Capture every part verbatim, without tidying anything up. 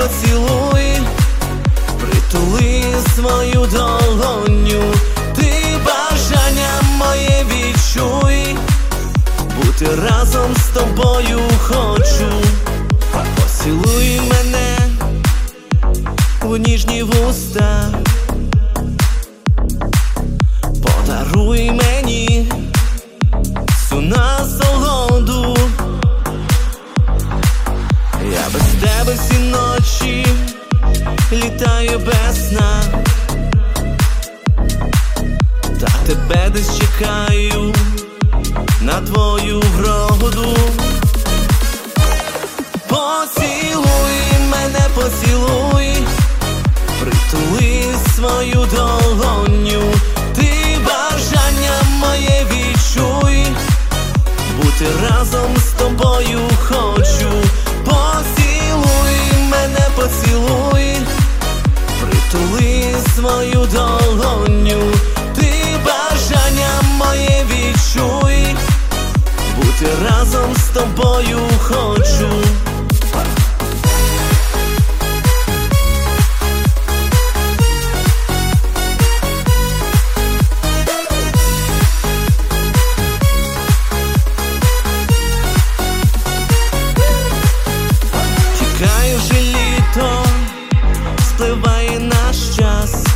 поцілуй, притули свою долоню, ти бажання моє відчуй, бути разом з тобою хочу. Поцілуй мене у ніжні вуста, подаруй мені всю насолоду. Я без тебе всі ночі літаю без сна, та тебе десь чекаю на твою вроду. Поцілуй мене, поцілуй, притули свою долоню, ти бажання моє відчуй, бути разом з тобою хочу. Поцілуй мене, поцілуй, притули свою долоню, ти бажання моє відчуй, бути разом з тобою хочу. Чекаю вже літо, спливає наш час,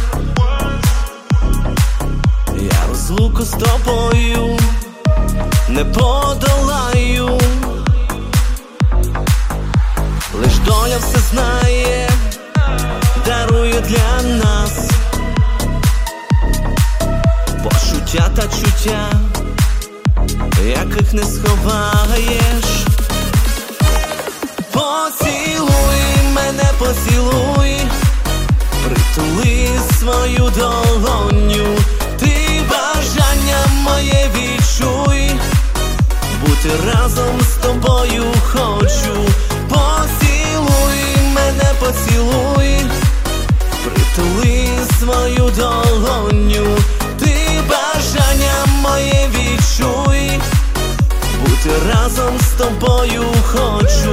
я розлуку з тобою не подолаю, лиш доля все знає, дарує для нас почуття та чуття, яких не сховаєш. Поцілуй мене, поцілуй, притули свою долоню, ти бажання моє відчуй, бути разом з тобою хочу. Поцілуй мене, поцілуй, притули свою долоню, ти бажання моє відчуй, бути разом з тобою хочу.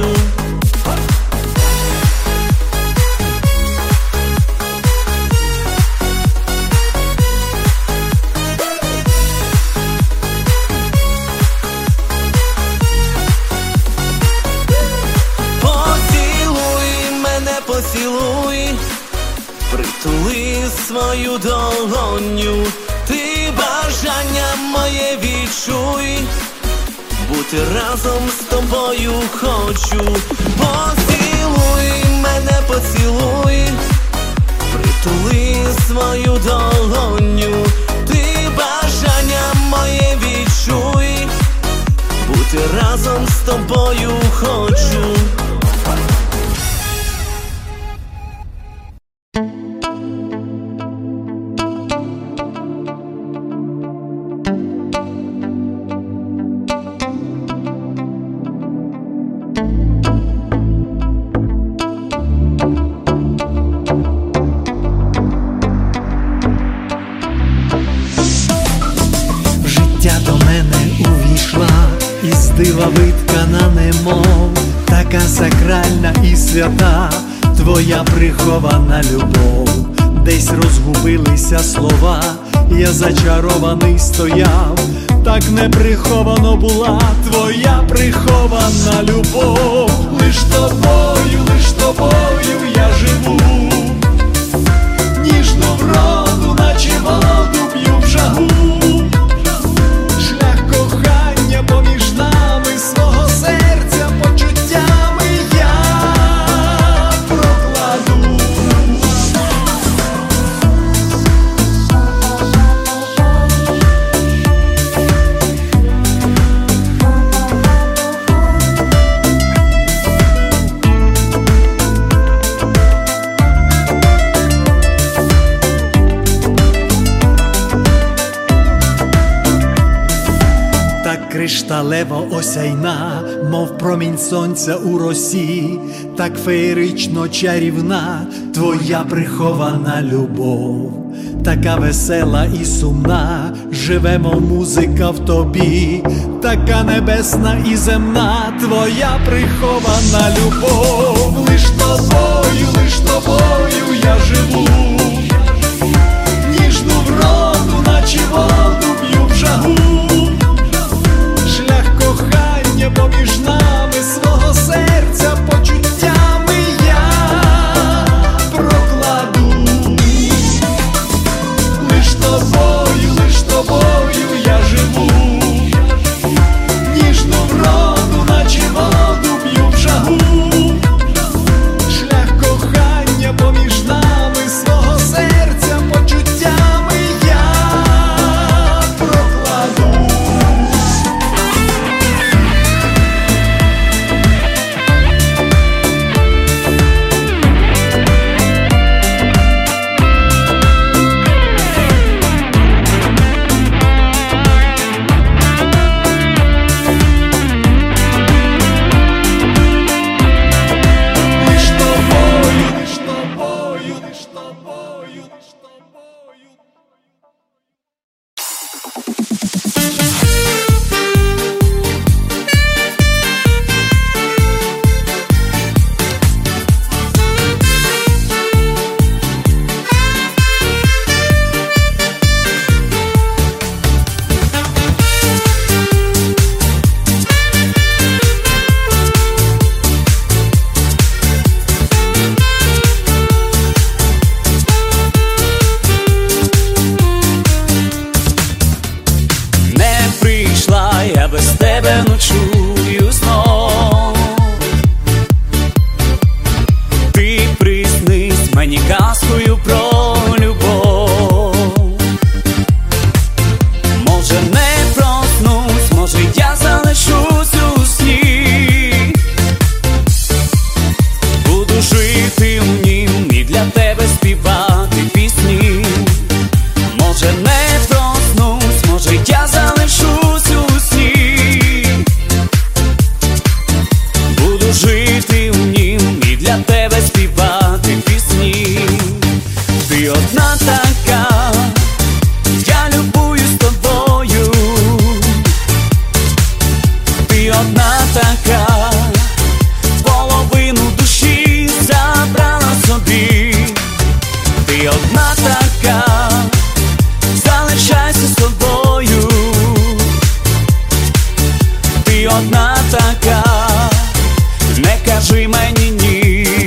Поцілуй, притули свою долоню, ти бажання моє відчуй, бути разом з тобою хочу. Поцілуй мене, поцілуй, притули свою долоню, ти бажання моє відчуй, бути разом з тобою хочу. Дива виткана немов, така сакральна і свята, твоя прихована любов. Десь розгубилися слова, я зачарований стояв, так неприховано була твоя прихована любов. Лиш тобою, лиш тобою я живу, ніжну вроду, наче воду п'ю в жагу. Шлях кохання поміж нами, свого серця почуттями я прокладу. Кришталево осяйна, мов промінь сонця у росі, так феєрично чарівна твоя прихована любов. така весела і сумна, живе, мов музика в тобі, така небесна і земна, твоя прихована любов. Лиш тобою, лиш тобою я живу, ніжну вроду, наче воду п'ю в жагу. Шлях кохання поміж нами, свого серця почуттями я прокладу. Лиш тобою, лиш тобою я живу, ніжну вроду, наче воду п'ю в жагу. Шлях кохання поміж нами, свого серця почуттями я прокладу. Лиш тобою, лиш тобою, лиш тобою, лиш тобою. Не прийшла, я без тебе ночую знов. Ти приснись мені казкою про любов. Може не проснусь, може я залишусь у сні. Буду жити в нім і для тебе співати пісні. Може не проснусь, може я залишусь у сні. Буду жити в нім і для тебе співати пісні. Ти одна така, я любуюсь тобою. Ти одна така, половину душі забрала собі. Ти одна така, залишайся з тобою. Ти одна така, не кажи мені ні.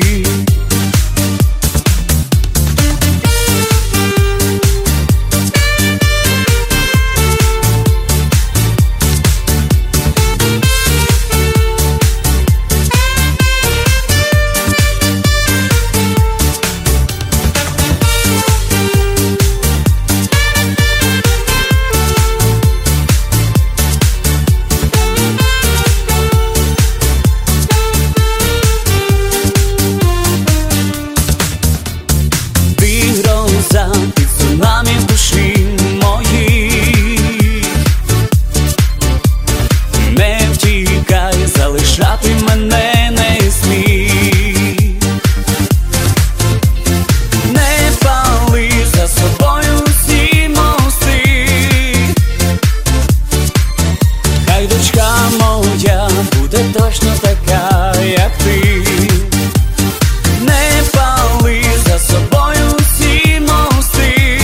Ти гроза, ти цунамі в душі моїй. Не втікай, залишати мене не смій. Не пали за собою всі мости. Хай дочка моя буде точно така, як ти. Не пали за собою всі мости.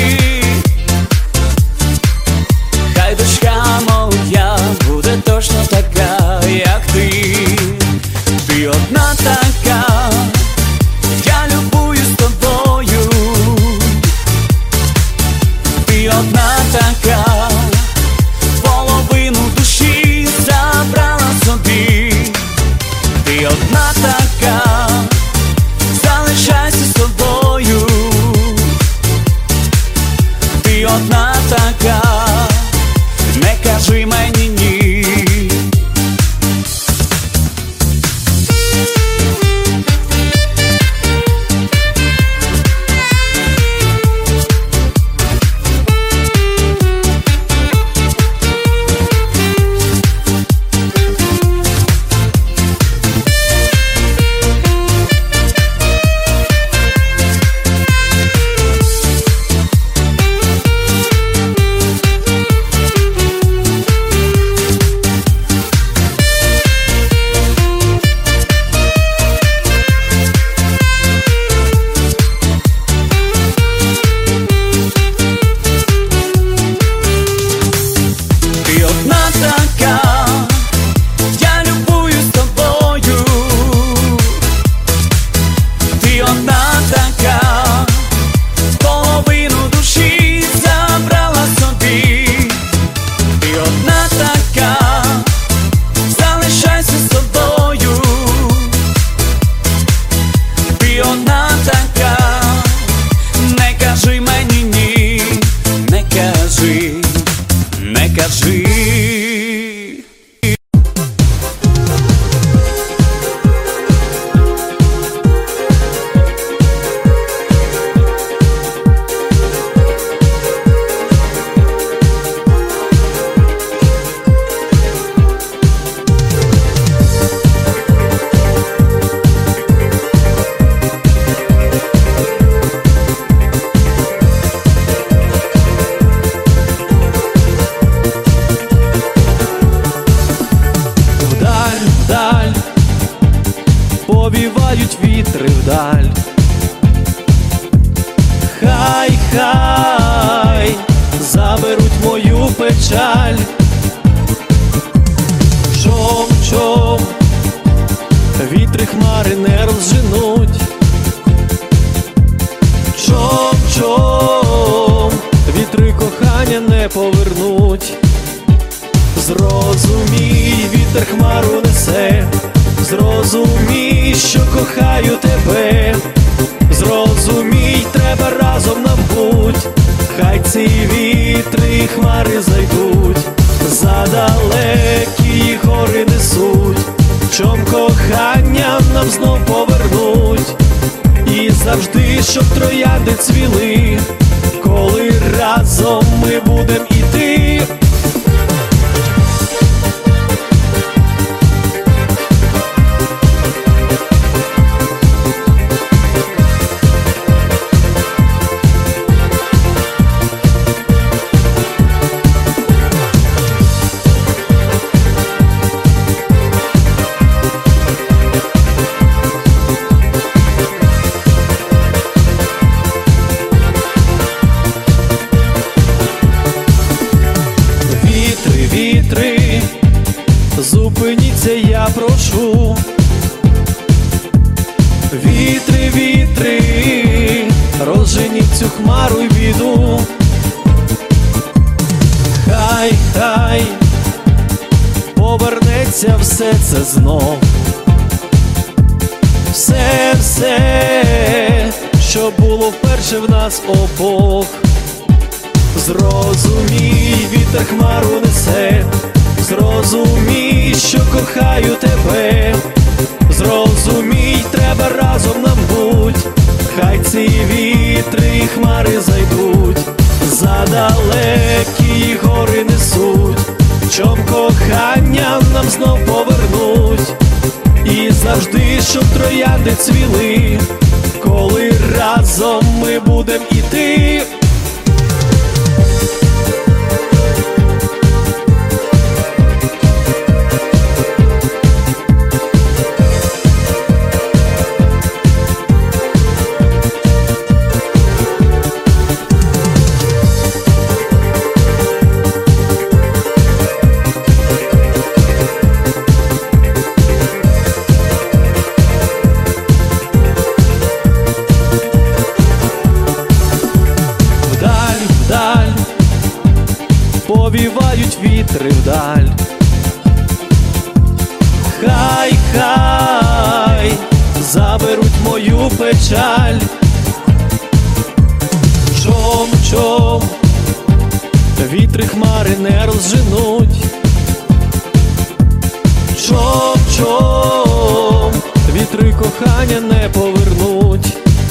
Хай дочка моя буде точно така, як ти. Ти одна така, я любуюсь тобою. Ти одна така, половину душі забрала собі. Ти одна така, залишайся з тобою. Ти одна така, не кажи мені ні. повівають вітри вдаль. Хай, хай заберуть мою печаль. Чом, чом вітри хмари не розженуть. Чом, чом вітри кохання не повернуть. Зрозумій, вітер хмару несе, зрозумій, що кохаю тебе. Зрозумій, треба разом нам будь. Хай ці вітри і хмари зайдуть, за далекі гори несуть. Чом кохання нам знов повернуть. І завжди, щоб троянди цвіли, коли разом ми будем іти. Вітри, зупиніться, я прошу. Вітри, вітри, розженіть цю хмару й біду. Хай, хай повернеться все це знов. Все, все, що було вперше в нас обох. Зрозумій, вітер хмару несе, зрозумій, що кохаю тебе. Зрозумій, треба разом нам будь. Хай ці вітри і хмари зайдуть, за далекі гори несуть. Чом кохання нам знов повернуть. І завжди, щоб троянди цвіли, коли разом ми будем іти. Повівають вітри вдаль. Хай, хай заберуть мою печаль. Чом, чом вітри хмари не розженуть. Чом, чом вітри кохання не повернуть.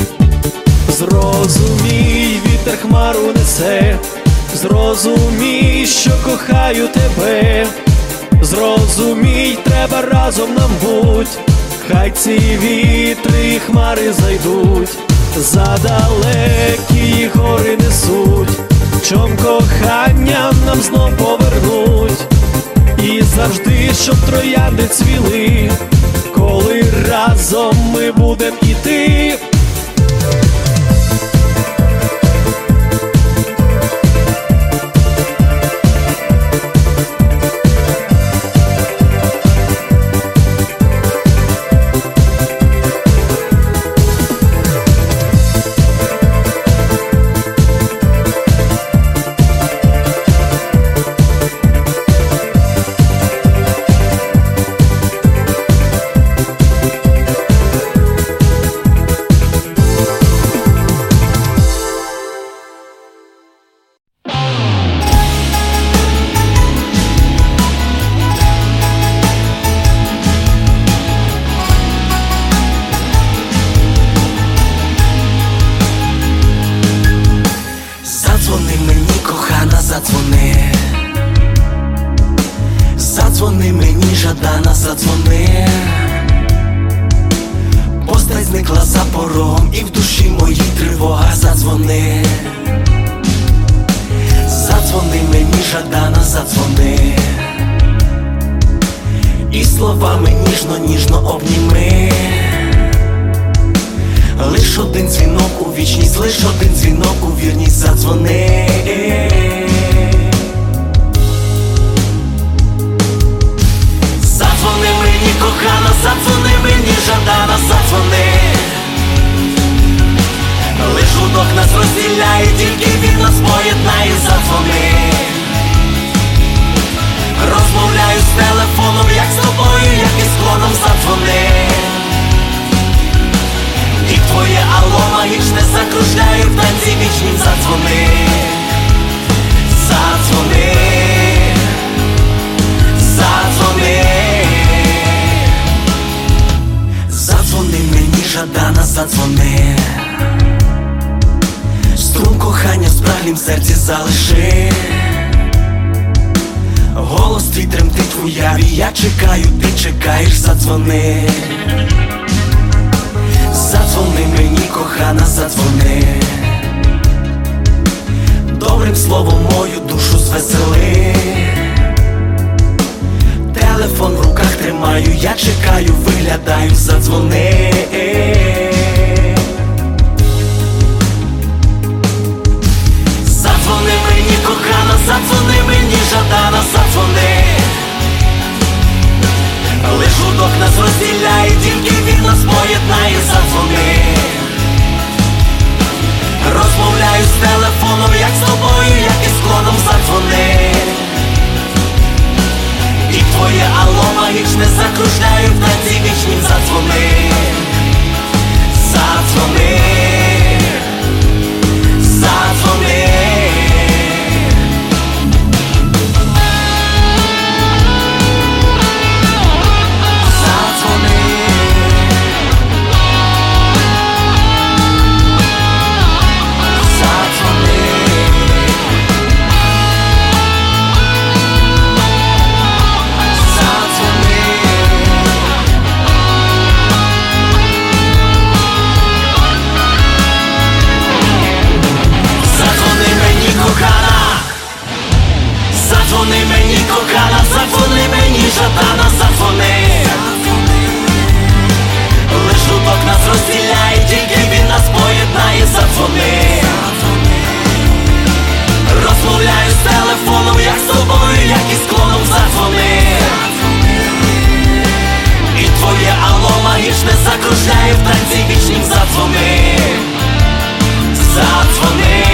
Зрозумій, вітер хмару несе, зрозумій, що кохаю тебе. Зрозумій, треба разом нам будь. Хай ці вітри і хмари зайдуть, за далекі гори несуть. Чом кохання нам знов повернуть. І завжди, щоб троянди цвіли, коли разом ми будем іти. Задзвони мені, жадана, задзвони. Постать зникла за порогом, і в душі моїй тривога. Задзвони, задзвони мені, жадана, задзвони. І словами ніжно, ніжно обніми. крок у вічність, лиш один дзвінок у вірність, задзвони. Задзвони мені, кохана, задзвони мені, жадана, задзвони. Лиш гудок нас розділяє, тільки він нас поєднає, задзвони. Розмовляю з телефоном, як з тобою, як із клоном, задзвони. І твоє алло магічне закружляє в танці вічнім, задзвони. Задзвони. Задзвони. Задзвони мені, жадана, задзвони. Струн кохання в спраглім серці залиши. Голос твій тремтить в уяві, я чекаю, ти чекаєш, задзвони. Задзвони мені, кохана, задзвони. Добрим словом мою душу звесели. Телефон в руках тримаю, я чекаю, виглядаю, задзвони. Задзвони мені, кохана, задзвони мені, жадана, задзвони. Лиш гудок нас розділяє, тільки він нас поєднає, задзвони. Розмовляю з телефоном, як з тобою, як із клоном, задзвони. І твоє алло магічне закружляє в танці вічнім, задзвони. Задзвони. Задзвони. Задзвони мені, кохана, задзвони мені, жадана, задзвони. Лиш гудок нас розділяє, тільки він нас поєднає, задзвони. Розмовляю з телефоном, як з тобою, як із клоном, задзвони. І твоє алло магічне закружляє в танці вічнім, задзвони. Задзвони.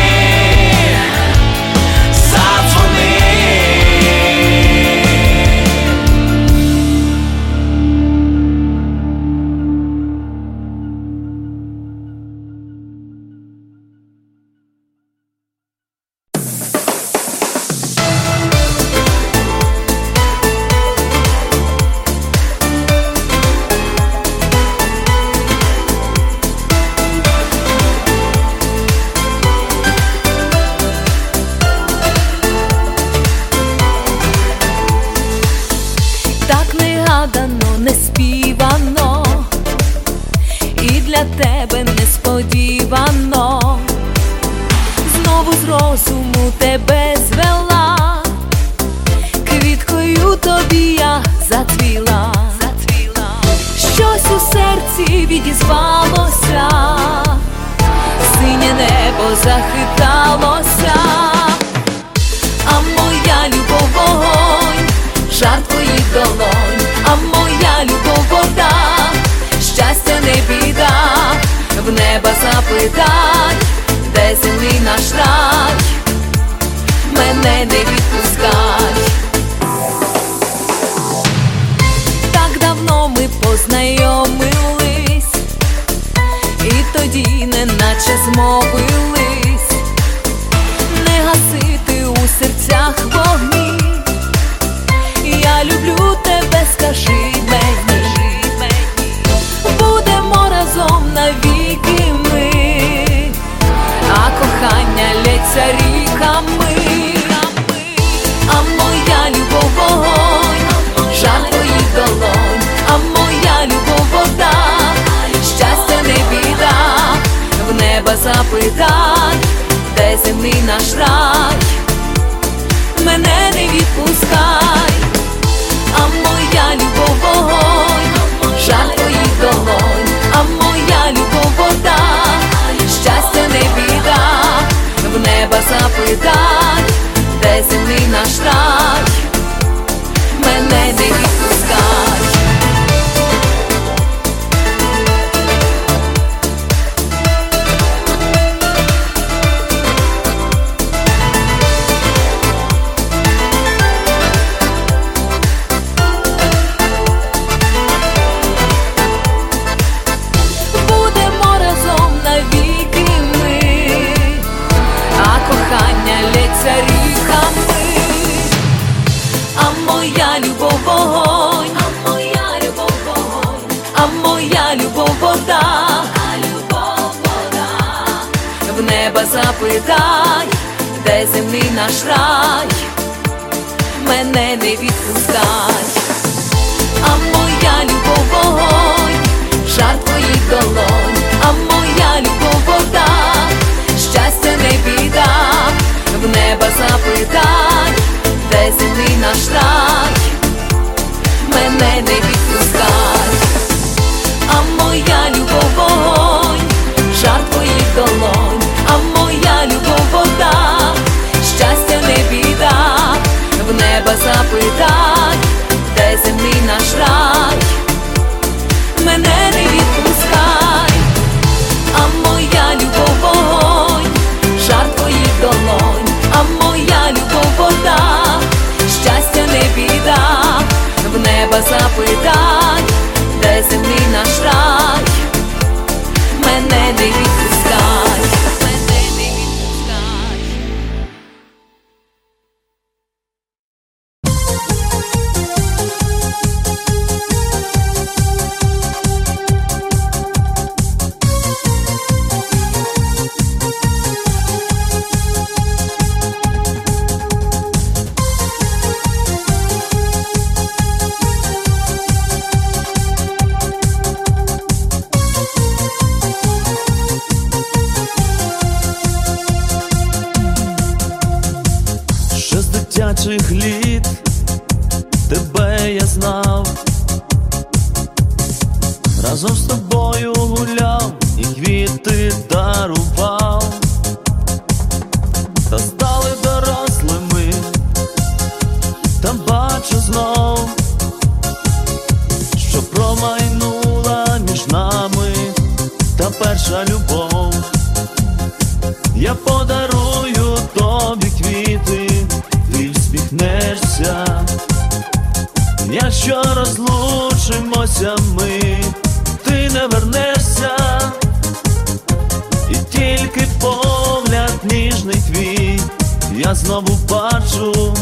Задзвони. Неспівано і для тебе несподівано, знову з розуму тебе звела, квіткою тобі я зацвіла, щось у серці відізвалося, синє небо захиталося, а моя любов вогонь, жар твоїх долонь, а моя любов вода, щастя не біда, в неба запитай, де землі наш рай, мене не відпускай. Так давно ми познайомились, і тоді неначе змовились, не гасити у серцях вогні. Я люблю тебе, скажи мені, будемо разом навіки ми, а кохання лється ріками, а моя любов вогонь, жар твоїх долонь, а моя любов вода, щастя не біда, в неба запитай, де земний наш рай, мене не відпускай. А моя любов вогонь, жар твоїх долонь, а моя любов вода, щастя а моя любов вода, а любов вода. В неба запитай, де земний наш рай, мене не відпускай. А моя любов вогонь, жар твоїх долонь, а моя любов вода, щастя не біда. В неба запитай, де земний наш рай, мене не відпускай. А моя любов вогонь, жар твоїх долонь, а моя любов вода, щастя не біда. В неба запитай, де земний наш рай, мене не відпускай. А моя любов вогонь, жар твоїх долонь, а моя любов вода, щастя не біда. В неба запитай, де земний наш рай, мене не відпускай, мене не відпускай. Дитячих літ тебе я знав, разом з тобою гуляв і квіти дарував. Та стали дорослими, та бачу знов, що промайнула між нами та перша любов. Я подарую тобі квіти, ти всміхнешся. Якщо розлучимося ми, ти не вернешся. І тільки погляд ніжний твій я знову бачу.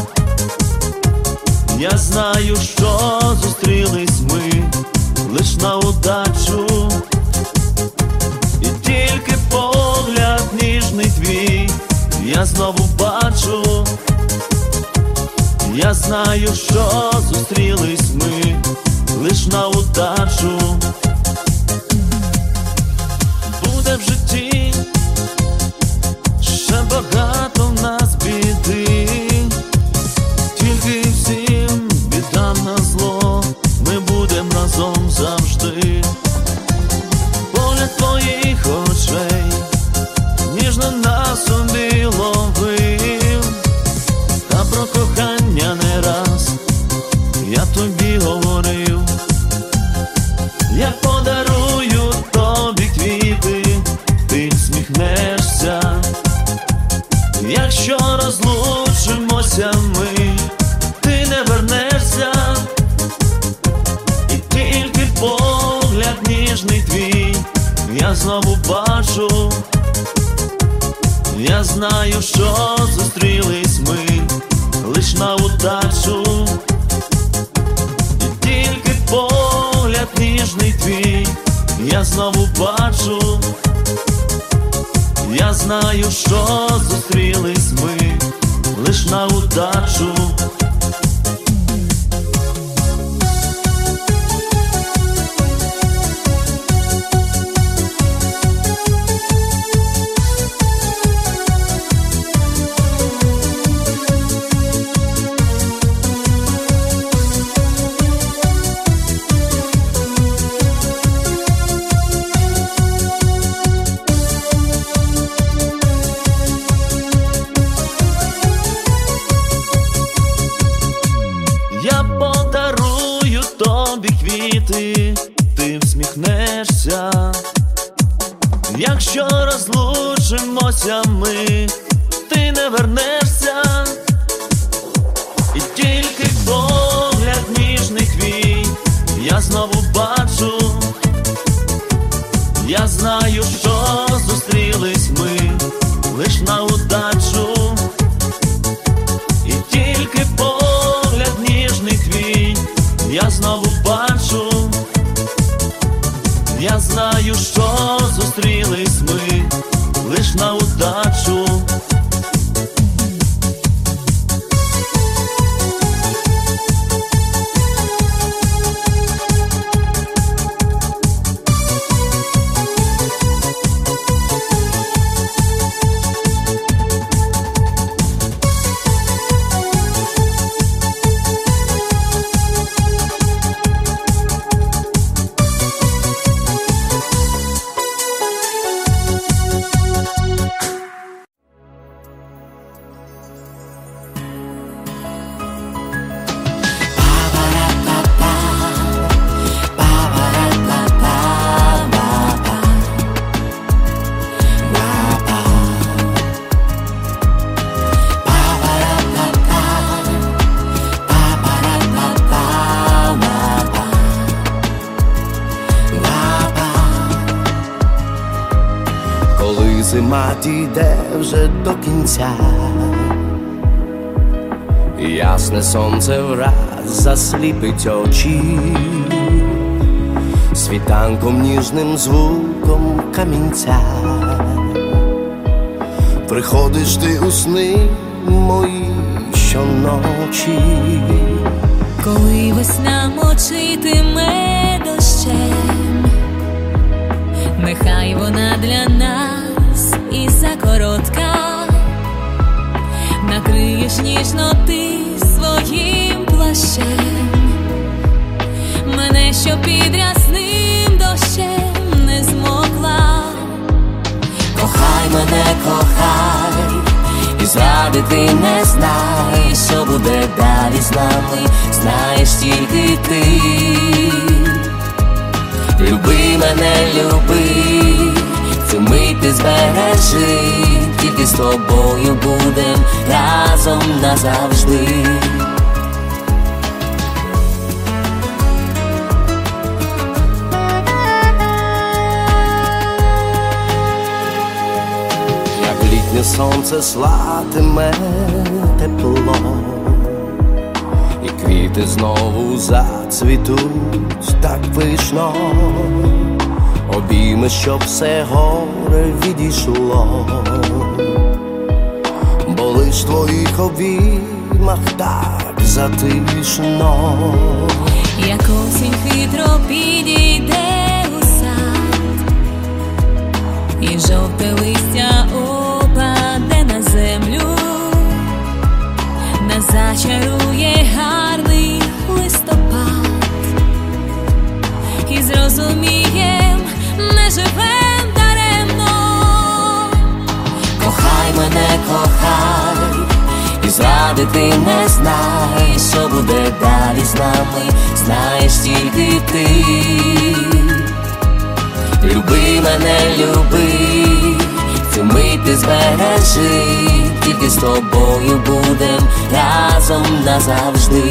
Я знаю, що зустрілись ми лиш на удачу. І тільки погляд ніжний твій я знову бачу. Я знаю, що зустрілись ми лиш на удачу. Буде в житті ще багато в нас біди, тільки всім бідам на зло ми будем разом завжди. Погляд твоїх очей ніжно нас собі ловив, та про кохання не раз я тобі говорив. Я подарую тобі квіти, ти всміхнешся. Якщо розлучимося ми, ти не вернешся. І тільки погляд ніжний твій я знову бачу. Я знаю, що зустрілись ми лиш на удачу. І тільки погляд ніжний твій я знову бачу. Я знаю, що зустрілись ми лиш на удачу. Я подарую тобі квіти, ти всміхнешся. Якщо розлучимося ми, ти не вернешся. І тільки погляд ніжний твій я знову бачу. Я знаю, що зустрілись ми лиш на удачу. І тільки погляд ніжний твій я знову бачу. Я знаю, що зустрілись ми лиш на удачу. Зима дійде вже до кінця, ясне сонце враз засліпить очі, світанком ніжним звуком камінця. Приходиш ти у сни мої щоночі, коли весна мочитиме дощем, нехай вона для нас і закоротка, накриєш ніжно ти своїм плащем мене, що під рясним дощем не змогла. Кохай мене, кохай, і зрадити не знай, що буде далі з нами, знаєш тільки ти. Люби мене, люби, цю мить ти збережи, тільки з тобою будем разом назавжди. Як літнє сонце слатиме тепло, і квіти знову зацвітуть так пишно, обійми, щоб все горе відійшло, бо лиш в твоїх обіймах так затишно. Як осінь хитро підійде у сад, і жовте листя опаде на землю, нас зачарує гарний листопад, і зрозумієм, не живем даремно. Кохай мене, кохай, і зрадити не знай, що буде далі з нами, знаєш тільки ти. Люби мене, люби, цю мить ти збережи, тільки з тобою будем разом назавжди.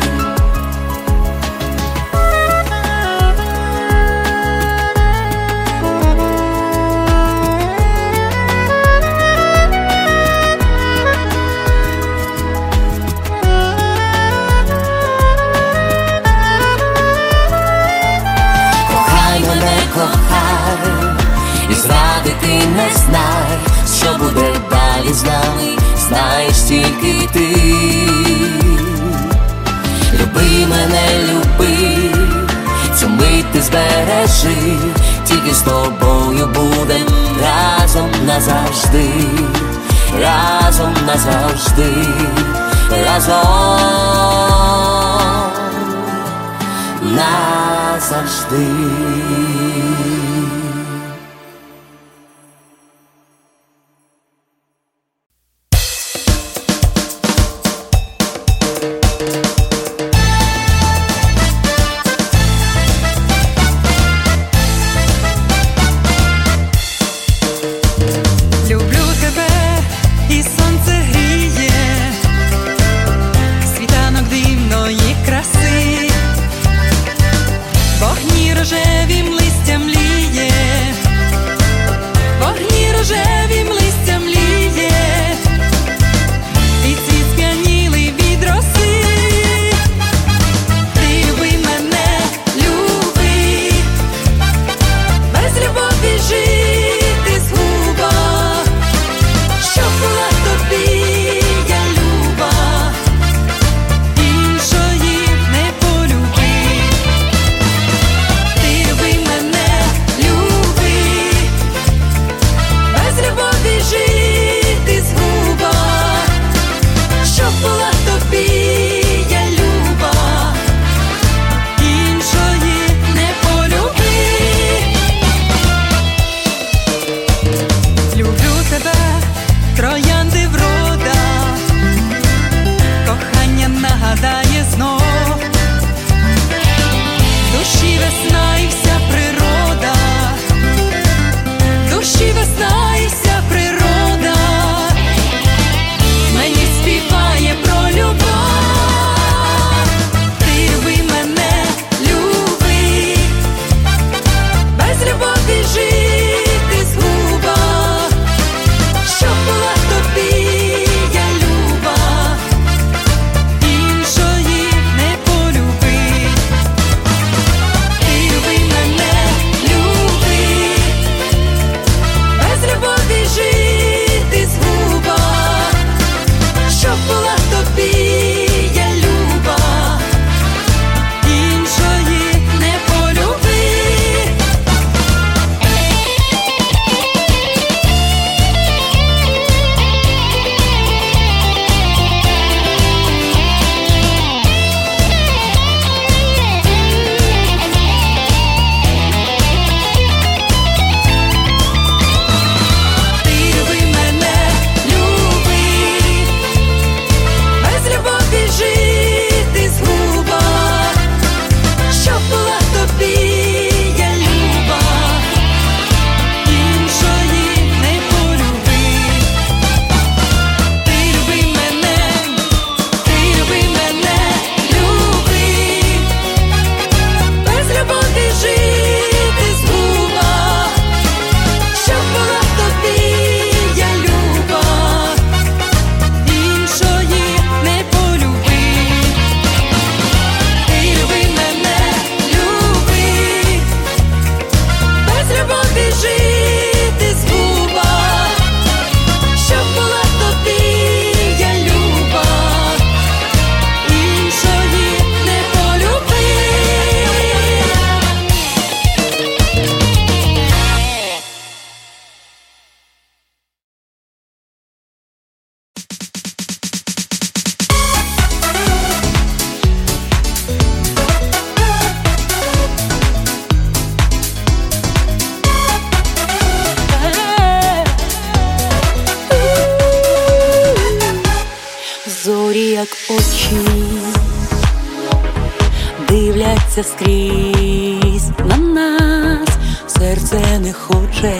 І зрадити не знай, що буде далі з нами, знаєш тільки ти. Люби мене, люби, цю мить ти збережи, тільки з тобою будем разом назавжди, разом назавжди, разом назавжди. Рожеві лється скрізь на нас, серце не хоче,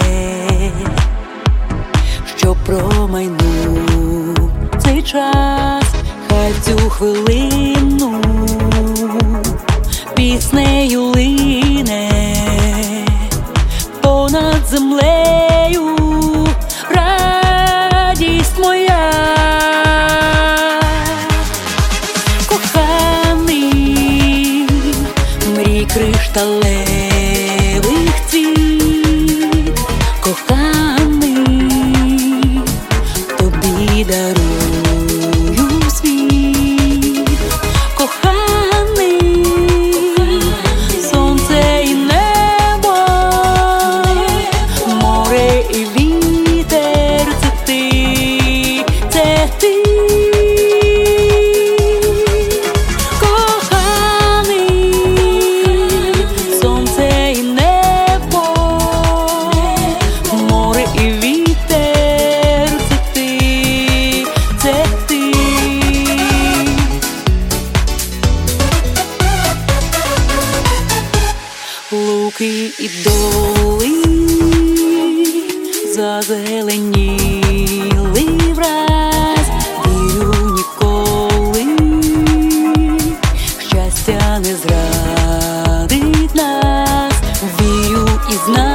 що промайнув цей час, хай в цю хвилину піснею лине понад землею радість моя. Коханий, мрій кришталевих цвіт, коханий, тобі дарую світ, коханий, сонце і небо, море і вітер, це ти, це ти. Луки і доли зазеленіли враз, вірю ніколи, щастя не зрадить нас, вірю і знаю.